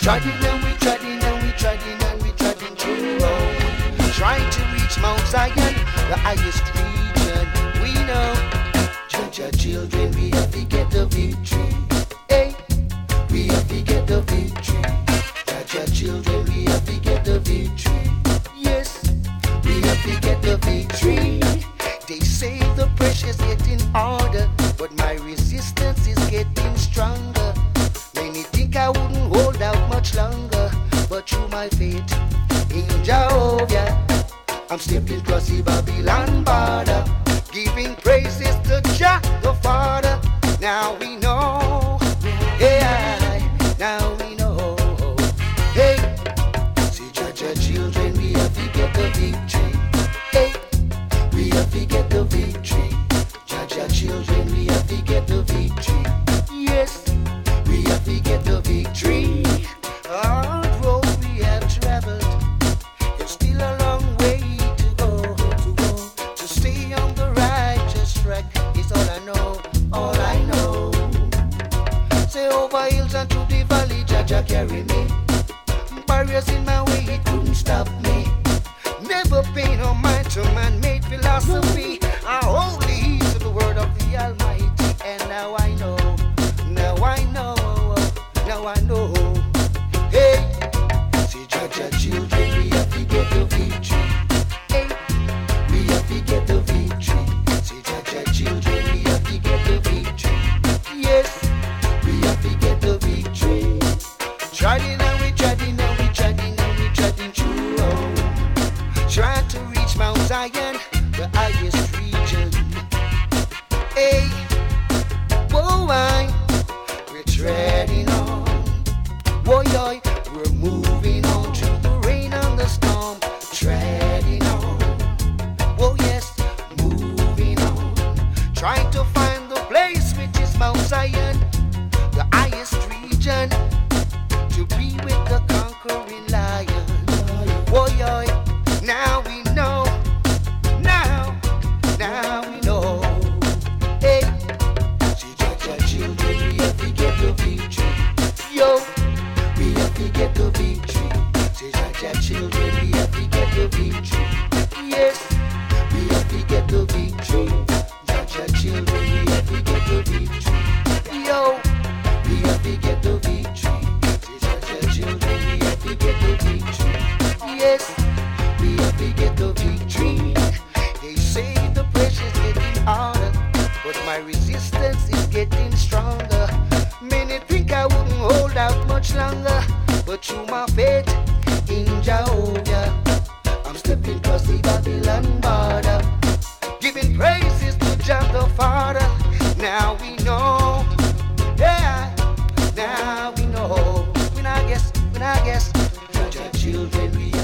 Treading and we treading and we treading and we treading through road, trying to reach Mount Zion, the highest region. We know, judge our children, we have to get the victory. Hey, we have to get the victory. Judge our children, we have to get the victory. Yes, we have to get the victory. They say the pressure's getting harder, but my resistance is getting stronger. Many think I wouldn't hold out much longer, but through my faith in Jehovah, I'm stepping across the Babylon border, giving praises to Jah the Father. Now we know, yeah, now we know. Hey, see Jah children, we have to get the victory. Hey, we have to get the victory. Jah children, we have to get the victory. Yes, we have to get the victory. Hard road we have traveled, it's still a long way to go. To stay on the righteous track is all I know, all I know. Say over hills and through the valley, Jah carry me. Barriers in my way, it couldn't stop me. Never pay no mind to man-made philosophy. I only heed to the word of the Almighty. And now I know, now I know, now I know. Hey, see Jah children, we have to get the victory. Hey, we have to get the victory. See Jah children, we have to get the victory. Yes, we have to get the victory. Treading and we treading and we treading and we treading through road, trying to reach Mount Zion, the highest region. Hey, whoa, we're treading on. Whoa, yoy, we're moving on through the rain and the storm, treading on. Whoa, yes, moving on, trying to find the place which is Mount Zion, the highest region, to be with the conquering lion. Whoa, yoy, now we know, now we know. Hey, see Jah children, we have to get the victory. Yo, we have to get the victory. See Jah children, we have to get the victory. Yes, we have to get the victory. Jah children, we have to get the victory. Yo, we have to get the victory. See Jah children, we have to get the victory. Yes, we have to get the victory. They say the pressure's getting harder, but my resistance is getting stronger. Many think I wouldn't hold out much longer, but through my faith in Jehovah, I'm stepping across the Babylon border, giving praises to Jah the Father. Now we know, yeah, now we know. When I guess, Jah children, we